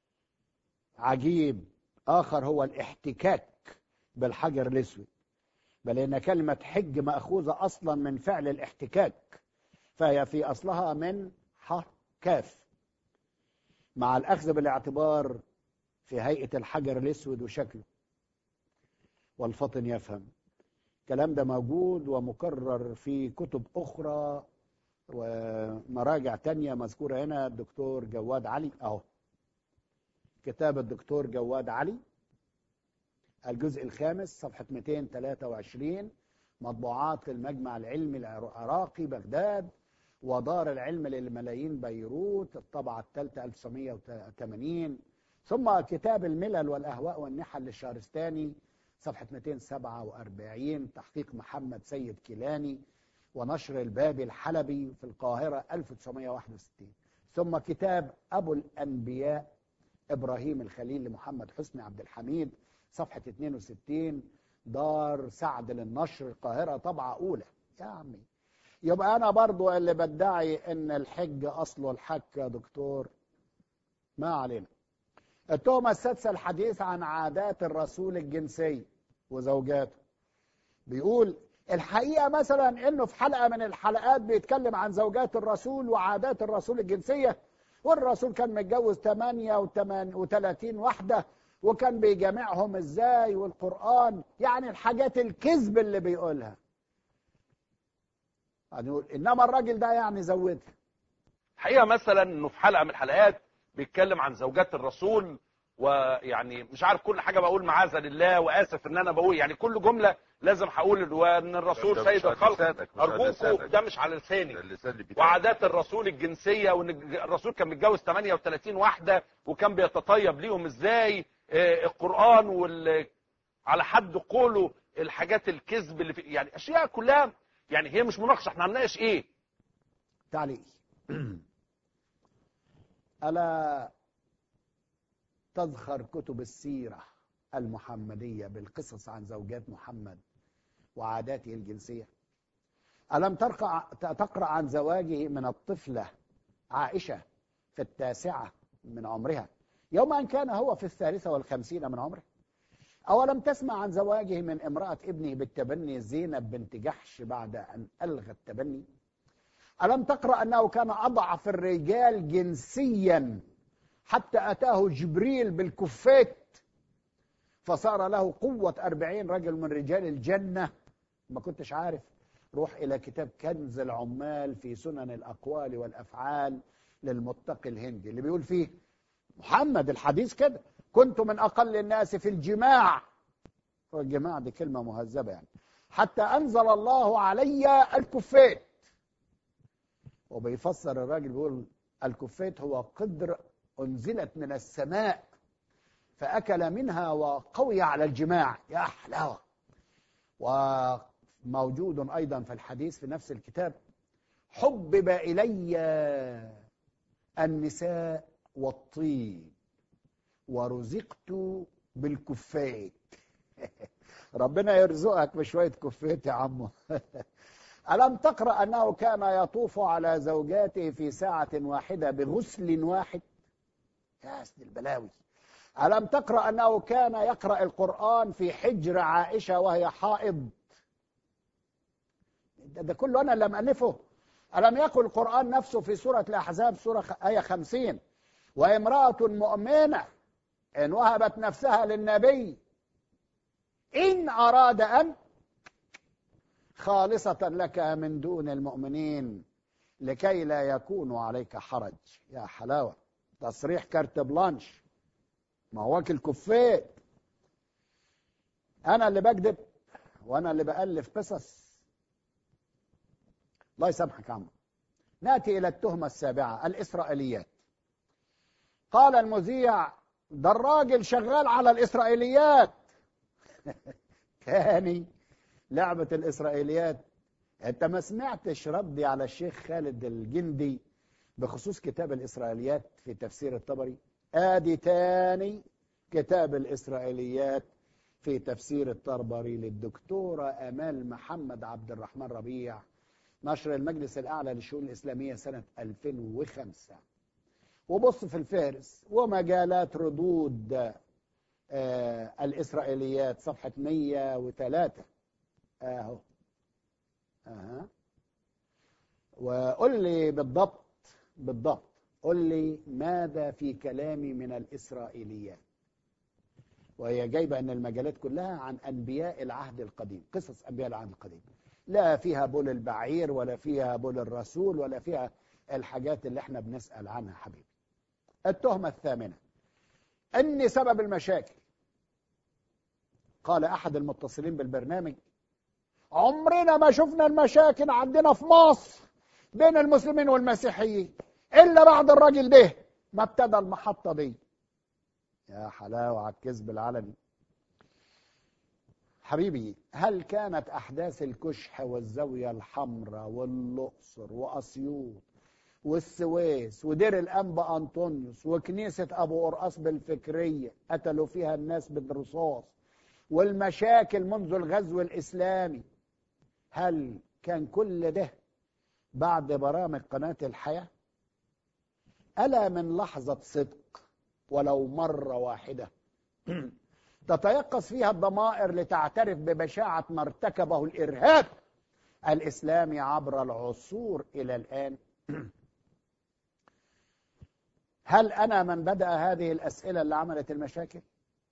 عجيب اخر هو الاحتكاك بالحجر الاسود، بل ان كلمة حج مأخوذة اصلا من فعل الاحتكاك، فهي في اصلها من كاف، مع الاخذ بالاعتبار في هيئة الحجر الاسود وشكله. والفطن يفهم. الكلام ده موجود ومكرر في كتب اخرى ومراجع تانية مذكورة هنا. الدكتور جواد علي اهو، كتاب الدكتور جواد علي، الجزء الخامس، صفحة 223، مطبوعات المجمع العلمي العراقي بغداد ودار العلم للملايين بيروت، الطبعة الثالثة 1980. ثم كتاب الملل والأهواء والنحل للشهرستاني، صفحة 247، تحقيق محمد سيد كيلاني، ونشر البابي الحلبي في القاهرة 1961. ثم كتاب أبو الأنبياء إبراهيم الخليل لمحمد حسني عبد الحميد صفحة 62 دار سعد للنشر القاهرة طبعة أولى. يا عمي يبقى أنا برضو اللي بدعي إن الحج أصله الحك يا دكتور. ما علينا. التهمة السادسة الحديث عن عادات الرسول الجنسي وزوجاته. بيقول الحقيقة مثلا إنه في حلقة من الحلقات بيتكلم عن زوجات الرسول وعادات الرسول الجنسية، والرسول كان متجوز 38 واحدة وكان بيجامعهم ازاي، والقرآن يعني الحاجات الكذب اللي بيقولها. هنقول انما الراجل ده يعني زودها. الحقيقه مثلا انه في حلقه من الحلقات بيتكلم عن زوجات الرسول، ويعني مش عارف كل حاجه بقول معاذ لله، واسف ان انا بقول يعني كل جمله لازم هقول وان الرسول سيد الخلق. ارجوكم ده مش على لساني. وعادات الرسول الجنسيه، وان الرسول كان متجوز 38 واحده وكان بيتطيب ليهم ازاي، القران على حد قوله الحاجات الكذب اللي في يعني اشياء كلها يعني هي مش مناقشه، احنا هنناقش ايه؟ تعليق. ألا تذخر كتب السيرة المحمدية بالقصص عن زوجات محمد وعاداته الجنسية؟ ألم تقرأ عن زواجه من الطفلة عائشة في 9 من عمرها يوم أن كان هو في 53 من عمره؟ أولم تسمع عن زواجه من امرأة ابنه بالتبني زينب بنت جحش بعد أن ألغى التبني؟ ألم تقرأ أنه كان أضعف الرجال جنسيا حتى أتاه جبريل بالكفيت فصار له قوة 40 رجل من رجال الجنة؟ ما كنتش عارف؟ روح إلى كتاب كنز العمال في سنن الأقوال والأفعال للمتقي الهندي اللي بيقول فيه محمد الحديث كده: كنت من أقل الناس في الجماع. والجماع دي كلمة مهذبة يعني. حتى أنزل الله علي الكفيت. وبيفسر الراجل بيقول الكفيت هو قدر أنزلت من السماء فأكل منها وقوي على الجماع. يا حلاوة. وموجود أيضا في الحديث في نفس الكتاب: حبب إلي النساء والطيب ورزقت بالكفيت. ربنا يرزقك بشوية كفيت يا عمو. ألم تقرأ أنه كان يطوف على زوجاته في ساعة واحدة بغسل واحد؟ يا سيدي البلاوي. ألم تقرأ أنه كان يقرأ القرآن في حجر عائشة وهي حائض؟ ده كله أنا اللي مألفه. ألم يقل القرآن نفسه في سورة الأحزاب سورة آية 50: وامرأة مؤمنة إن وهبت نفسها للنبي إن أراد أن خالصة لك من دون المؤمنين لكي لا يكونوا عليك حرج. يا حلاوة. تصريح كارت بلانش. ما هو الكفيت. أنا اللي بكذب وأنا اللي بألف قصص. الله يسامحك يا عم. نأتي إلى التهمة السابعة: الإسرائيليات. قال المذيع: ده الراجل شغال على الإسرائيليات. تاني لعبة الإسرائيليات. أنت ما سمعتش ردي على الشيخ خالد الجندي بخصوص كتاب الإسرائيليات في تفسير الطبري؟ آدي تاني كتاب الإسرائيليات في تفسير الطبري للدكتورة أمال محمد عبد الرحمن ربيع، نشر المجلس الأعلى للشؤون الإسلامية سنة 2005. وبص في الفهرس ومجالات ردود الإسرائيليات صفحة 103 اهو. وقل لي بالضبط قل لي ماذا في كلامي من الإسرائيليات. وهي جايبة أن المجالات كلها عن أنبياء العهد القديم، قصص أنبياء العهد القديم، لا فيها بول البعير ولا فيها بول الرسول ولا فيها الحاجات اللي احنا بنسأل عنها حبيبي. التهمة الثامنة: أن سبب المشاكل. قال أحد المتصلين بالبرنامج: عمرنا ما شفنا المشاكل عندنا في مصر بين المسلمين والمسيحيين إلا بعد الراجل ده ما ابتدى المحطة دي. يا حلاوة على الكذب العلني. حبيبي، هل كانت أحداث الكشح والزاوية الحمراء والأقصر وأسيوط والسويس ودير الأنبا أنطونيوس وكنيسة أبو قرقاص بالفكرية قتلوا فيها الناس بالرصاص والمشاكل منذ الغزو الإسلامي، هل كان كل ده بعد برامج قناة الحياة؟ ألا من لحظة صدق ولو مرة واحدة تتيقظ فيها الضمائر لتعترف ببشاعة ما ارتكبه الإرهاب الإسلامي عبر العصور إلى الآن؟ هل أنا من بدأ هذه الأسئلة اللي عملت المشاكل؟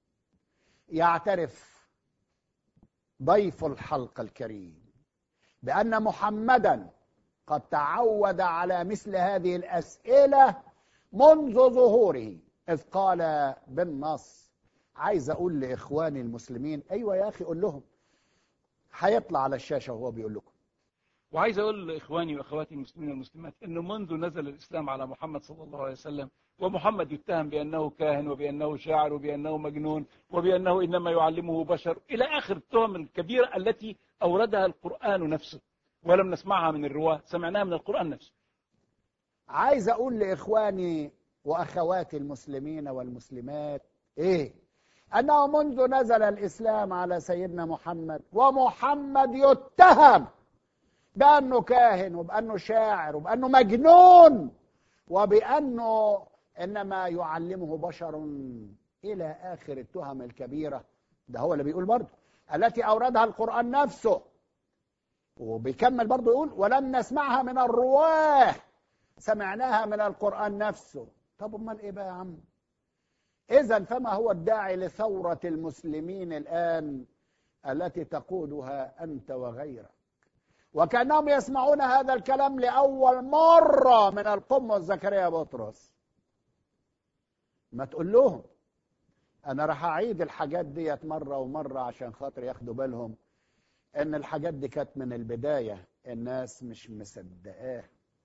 يعترف ضيف الحلقة الكريم بأن محمدا قد تعود على مثل هذه الأسئلة منذ ظهوره، إذ قال بالنص، عايز أقول لإخواني المسلمين، أيوة يا أخي قول لهم، هيطلع على الشاشة وهو بيقول لكم. وعايز أقول لإخواني وأخواتي المسلمين والمسلمات أنه منذ نزل الإسلام على محمد صلى الله عليه وسلم ومحمد يتهم بأنه كاهن وبأنه شاعر وبأنه مجنون وبأنه إنما يعلمه بشر إلى آخر التهم الكبيرة التي أوردها القرآن نفسه، ولم نسمعها من الرواة، سمعناها من القرآن نفسه. عايز أقول لإخواني وأخواتي المسلمين والمسلمات أنه منذ نزل الإسلام على سيدنا محمد ومحمد يتهم بأنه كاهن وبأنه شاعر وبأنه مجنون وبأنه إنما يعلمه بشر إلى آخر التهم الكبيرة. ده هو اللي بيقول برضه التي أوردها القرآن نفسه، وبيكمل برضه يقول ولم نسمعها من الرواه، سمعناها من القرآن نفسه. طب امال ايه بقى يا عم؟ اذا فما هو الداعي لثورة المسلمين الآن التي تقودها أنت وغيرك؟ وكأنهم يسمعون هذا الكلام لأول مرة من القمة زكريا بطرس. ما تقول لهم أنا راح أعيد الحاجات ديت مرة ومرة عشان خاطر ياخدوا بالهم إن الحاجات دي كانت من البداية الناس مش مصدقاه.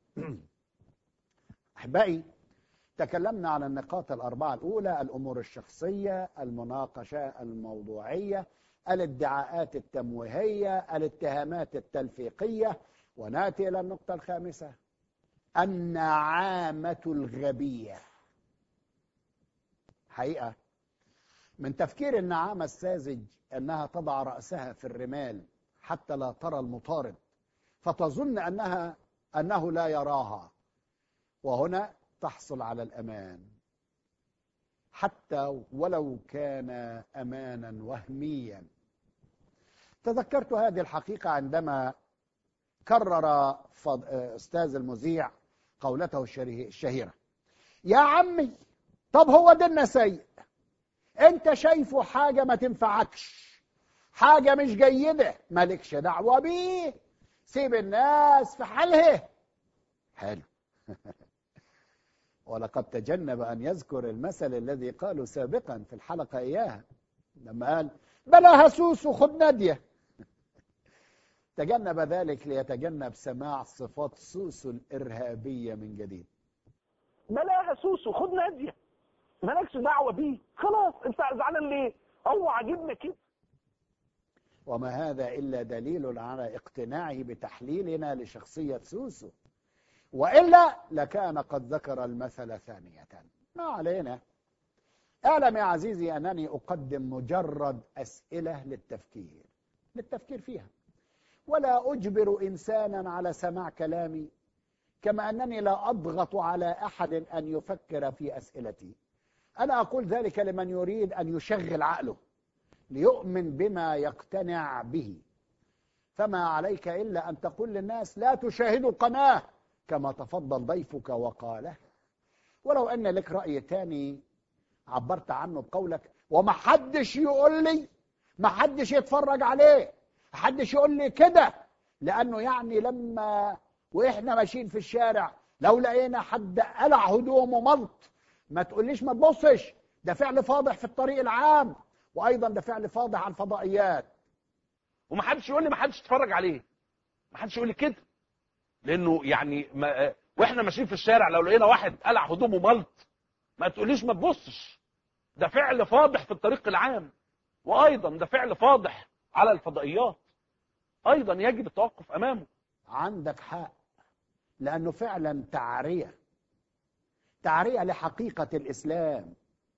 أحبائي، تكلمنا عن النقاط الأربعة الأولى: الأمور الشخصية، المناقشة الموضوعية، الادعاءات التمويهية، الاتهامات التلفيقية، ونأتي إلى النقطة الخامسة: النعامة الغبية. حقيقة من تفكير النعامة الساذج أنها تضع رأسها في الرمال حتى لا ترى المطارد فتظن أنه لا يراها، وهنا تحصل على الأمان حتى ولو كان أمانا وهميا. تذكرت هذه الحقيقة عندما كرر أستاذ المذيع قولته الشهيرة: يا عمي، طب هو ديننا سيء، انت شايفه حاجة ما تنفعكش، حاجة مش جيدة، مالكش دعوة بيه، سيب الناس في حالها. حلو. ولقد تجنب أن يذكر المثل الذي قالوا سابقا في الحلقة إياها لما قال بلا هسوس وخد نادية. تجنب ذلك ليتجنب سماع صفات سوسو الإرهابية من جديد. بلا هسوس وخد نادية، مالكش دعوة بيه، خلاص انت زعلان ليه؟ هو عاجبنا كده. وما هذا إلا دليل على اقتناعه بتحليلنا لشخصية سوسو، وإلا لكان قد ذكر المثل ثانية. ما علينا. اعلم يا عزيزي أنني أقدم مجرد أسئلة للتفكير فيها، ولا أجبر إنسانا على سماع كلامي، كما أنني لا أضغط على أحد أن يفكر في أسئلتي. أنا أقول ذلك لمن يريد أن يشغل عقله ليؤمن بما يقتنع به. فما عليك إلا أن تقول للناس لا تشاهدوا القناة كما تفضل ضيفك وقاله، ولو أن لك رأي تاني عبرت عنه بقولك ومحدش يقول لي، محدش يتفرج عليه، محدش يقول لي كده، لأنه يعني لما وإحنا ماشيين في الشارع لو لقينا حد قلع هدومه ملط ما تقوليش ما تبصش، ده فعل فاضح في الطريق العام، وأيضا ده فعل فاضح على الفضائيات. ومحدش يقول لي محدش يتفرج عليه، محدش يقول لي كده، لأنه يعني وإحنا ماشيين في الشارع لو لقينا واحد قلع هدومه ملط ما تقوليش ما تبصش، ده فعل فاضح في الطريق العام، وأيضا ده فعل فاضح على الفضائيات أيضا يجب التوقف أمامه. عندك حق، لأنه فعلا تعرية لحقيقة الإسلام،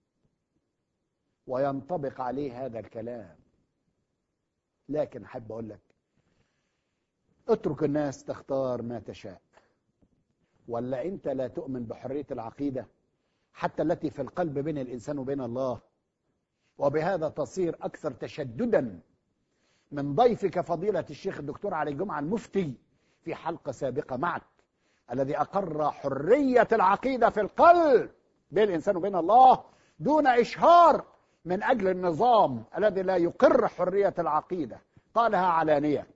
وينطبق عليه هذا الكلام. لكن أحب أقول لك، اترك الناس تختار ما تشاء، ولا أنت لا تؤمن بحرية العقيدة حتى التي في القلب بين الإنسان وبين الله؟ وبهذا تصير أكثر تشددا من ضيفك فضيلة الشيخ الدكتور علي جمعة المفتي في حلقة سابقة معك، الذي أقر حرية العقيدة في القلب بين الإنسان وبين الله دون إشهار من أجل النظام الذي لا يقر حرية العقيدة، قالها علانية.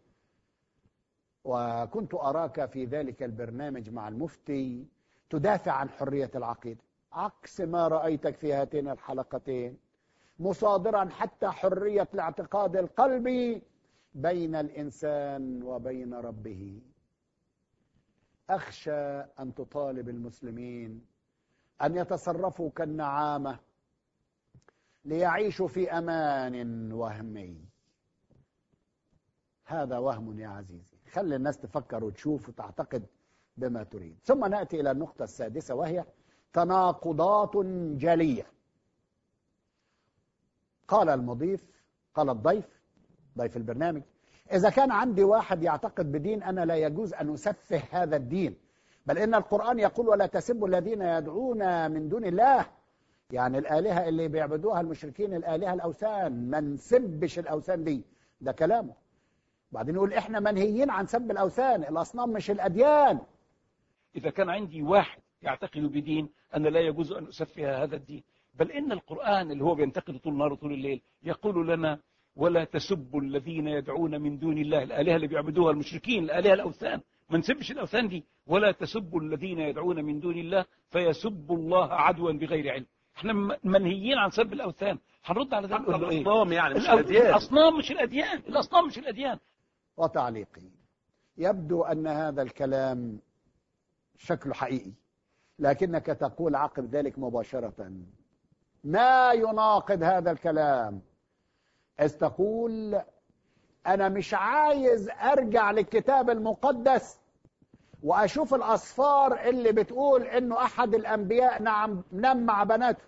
وكنت أراك في ذلك البرنامج مع المفتي تدافع عن حرية العقيدة، عكس ما رأيتك في هاتين الحلقتين، مصادرا حتى حرية الاعتقاد القلبي بين الإنسان وبين ربه. أخشى أن تطالب المسلمين أن يتصرفوا كالنعامة ليعيشوا في أمان وهمي. هذا وهم يا عزيزي، خلي الناس تفكر وتشوف وتعتقد بما تريد. ثم نأتي إلى النقطة السادسة، وهي تناقضات جلية. قال الضيف ضيف البرنامج: إذا كان عندي واحد يعتقد بدين أنا لا يجوز أن أسفه هذا الدين، بل إن القرآن يقول ولا تسبوا الذين يدعون من دون الله، يعني الآلهة اللي بيعبدوها المشركين، الآلهة الأوثان، ما نسبش الأوثان دي، ده كلامه. بعدين يقول إحنا منهيين عن سب الأوثان، الأصنام مش الأديان. إذا كان عندي واحد يعتقد بدين أنا لا يجوز أن أسفه هذا الدين، بل إن القرآن اللي هو بينتقد طول النهار وطول الليل يقول لنا ولا تسبوا الذين يدعون من دون الله، الآلهة اللي بيعبدوها المشركين، الآلهة الأوثان، ما نسبش الأوثان دي. ولا تسبوا الذين يدعون من دون الله فيسبوا الله عدوا بغير علم. احنا منهيين عن سب الأوثان. هنرد على ده نقول له ايه؟ الأصنام يعني مش الأديان. الأصنام مش الأديان، الأصنام مش الأديان. وتعليقي: يبدو أن هذا الكلام شكله حقيقي، لكنك تقول عقب ذلك مباشرة ما يناقض هذا الكلام، إذ تقول أنا مش عايز أرجع للكتاب المقدس وأشوف الأصفار اللي بتقول إنه أحد الأنبياء نام مع بناته.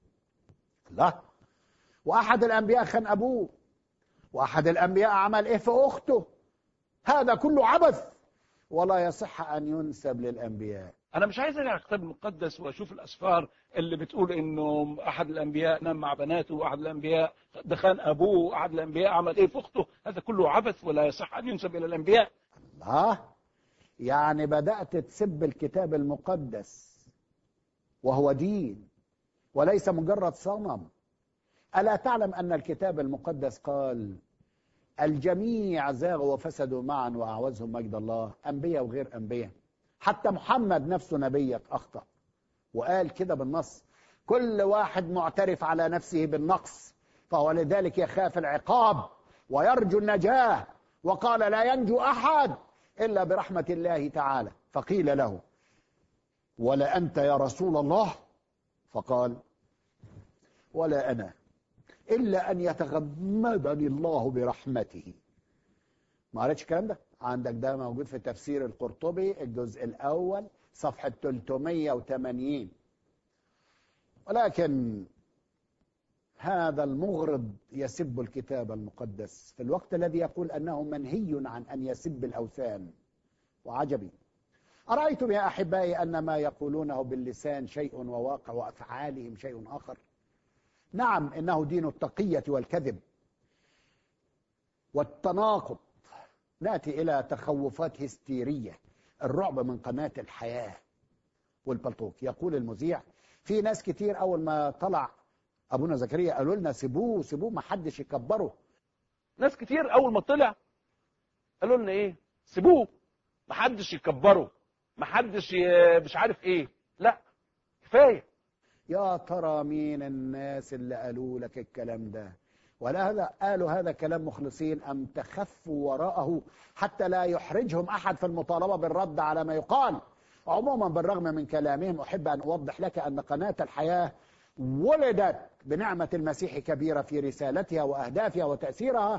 لا، وأحد الأنبياء خان أبوه، وأحد الأنبياء عمل إيه في أخته. هذا كله عبث ولا يصح أن ينسب للأنبياء. أنا مش عايز أرجع الكتاب المقدس وأشوف الأسفار اللي بتقول إنه أحد الأنبياء نام مع بناته، وأحد الأنبياء دخان أبوه، وأحد الأنبياء عمل إيه في أخته. هذا كله عبث ولا يصح أن ينسب إلى الأنبياء. الله، يعني بدأت تسب الكتاب المقدس وهو دين وليس مجرد صنم. ألا تعلم أن الكتاب المقدس قال الجميع زاغوا وفسدوا معا وأعوزهم مجد الله، أنبياء وغير أنبياء. حتى محمد نفسه نبيك أخطأ وقال كده بالنص: كل واحد معترف على نفسه بالنقص فهو لذلك يخاف العقاب ويرجو النجاة، وقال لا ينجو أحد إلا برحمة الله تعالى. فقيل له: ولا أنت يا رسول الله؟ فقال: ولا أنا إلا أن يتغمدني الله برحمته. ما قالتش الكلام ده؟ عندك ده موجود في تفسير القرطبي الجزء الأول صفحة 380. ولكن هذا المغرض يسب الكتاب المقدس في الوقت الذي يقول أنه منهي عن أن يسب الأوثان. وعجبي، أرأيتم يا أحبائي أن ما يقولونه باللسان شيء وواقع وأفعالهم شيء آخر؟ نعم، إنه دين التقية والكذب والتناقض. نأتي إلى تخوفات هستيرية، الرعب من قناة الحياة والبلطوك. يقول المذيع: في ناس كتير أول ما طلع أبونا زكريا قالوا لنا سيبوه سيبوه ما حدش يكبره. ناس كتير أول ما طلع قالوا لنا إيه؟ سيبوه ما حدش يكبره، ما حدش مش عارف إيه. لا، كفاية. يا ترى مين الناس اللي قالوا لك الكلام ده؟ ولا هذا قالوا هذا كلام مخلصين أم تخفوا وراءه حتى لا يحرجهم أحد في المطالبة بالرد على ما يقال؟ عموما بالرغم من كلامهم أحب أن أوضح لك أن قناة الحياة ولدت بنعمة المسيح كبيرة في رسالتها وأهدافها وتأثيرها،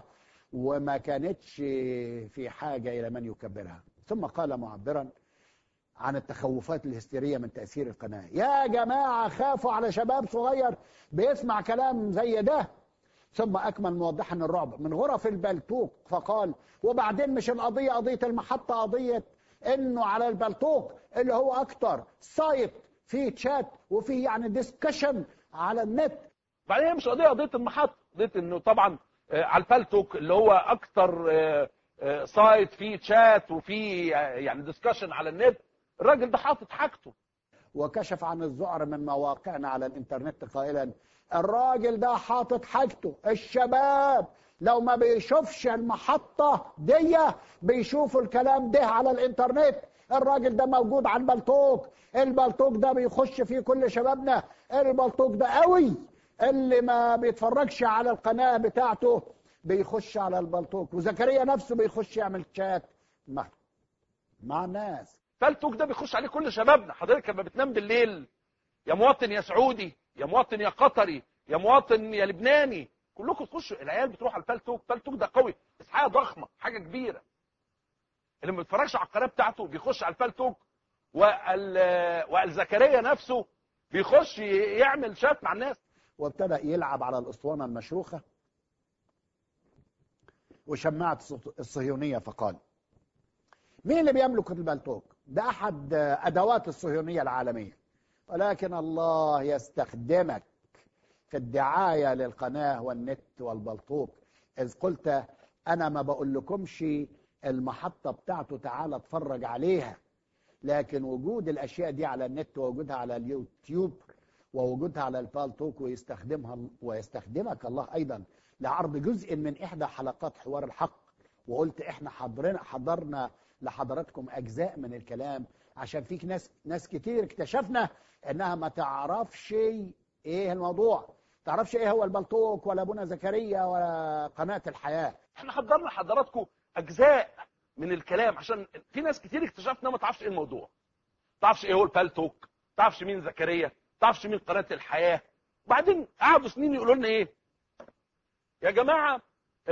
وما كانتش في حاجة إلى من يكبرها. ثم قال معبرا عن التخوفات الهستيرية من تأثير القناة: يا جماعة خافوا على شباب صغير بيسمع كلام زي ده. ثم أكمل موضحا الرعب من غرف البلتوك فقال: وبعدين مش القضية قضية المحطة، قضية إنه على البلتوك اللي هو أكتر سايت فيه تشات وفيه يعني ديسكشن على النت. بعدين مش قضية المحطة، قضية إنه طبعا على البلتوك اللي هو أكتر سايت فيه تشات وفيه يعني ديسكشن على النت، الراجل ده حاطط حاجته. وكشف عن الذعر من مواقعنا على الانترنت قائلا: الراجل ده حاطط حاجته. الشباب لو ما بيشوفش المحطة دي بيشوفوا الكلام ده على الانترنت. الراجل ده موجود على البلتوك، البلتوك ده بيخش فيه كل شبابنا، البلتوك ده قوي. اللي ما بيتفرجش على القناة بتاعته بيخش على البلتوك، وزكريا نفسه بيخش يعمل شات مع الناس. البلتوك ده بيخش عليه كل شبابنا. حضرتك لما بتنام بالليل يا مواطن يا سعودي يا مواطن يا قطري يا مواطن يا لبناني، كلكم تخشوا، العيال بتروح على البلتوك. البلتوك ده قوي، بس حاجه ضخمه، حاجه كبيره. اللي ما بيتفرجش على القناه بتاعته بيخش على البلتوك، والزكريا نفسه بيخش يعمل شات مع الناس. وابتدأ يلعب على الأسطوانة المشروخة وشماعة الصهيونية فقال: مين اللي بيملك البلتوك؟ ده أحد أدوات الصهيونية العالمية، ولكن الله يستخدمك في الدعاية للقناة والنت والبلتوك. إذ قلت أنا ما بقول لكمش المحطة بتاعته تعالى اتفرج عليها، لكن وجود الأشياء دي على النت ووجودها على اليوتيوب ووجودها على البالتوك ويستخدمك الله أيضا لعرض جزء من إحدى حلقات حوار الحق. وقلت إحنا حضرنا لحضراتكم أجزاء من الكلام، عشان فيك ناس كتير اكتشفنا إنها ما تعرفش إيه الموضوع، تعرفش إيه هو البلتوك ولا أبونا زكريا ولا قناة الحياة. احنا حضرنا لحضراتكم أجزاء من الكلام، عشان في ناس كتير اكتشفنا ما تعرفش إيه الموضوع، ما تعرفش إيه هو البلتوك، ما تعرفش مين زكريا، ما تعرفش مين قناة الحياة. وبعدين قعدوا سنين يقولوا لنا إيه يا جماعة،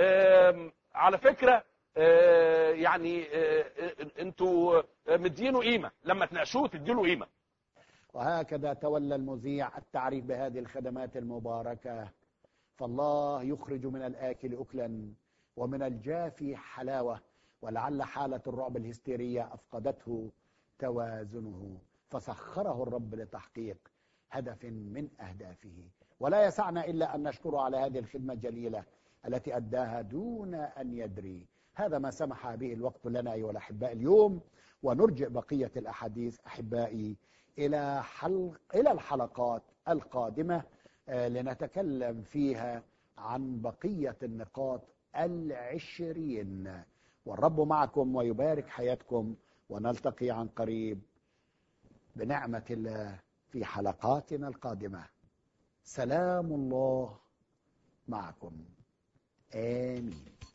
على فكرة يعني انتوا مدينه قيمة، لما تناقشوه تديله قيمة. وهكذا تولى المذيع التعريف بهذه الخدمات المباركة. فالله يخرج من الآكل أكلا ومن الجافي حلاوة، ولعل حالة الرعب الهستيرية أفقدته توازنه، فسخره الرب لتحقيق هدف من أهدافه. ولا يسعنا إلا أن نشكره على هذه الخدمة الجليلة التي أداها دون أن يدري. هذا ما سمح به الوقت لنا أيها الأحباء اليوم، ونرجئ بقية الأحاديث أحبائي إلى الحلقات القادمة لنتكلم فيها عن بقية النقاط 20. والرب معكم ويبارك حياتكم، ونلتقي عن قريب بنعمة الله في حلقاتنا القادمة. سلام الله معكم. آمين.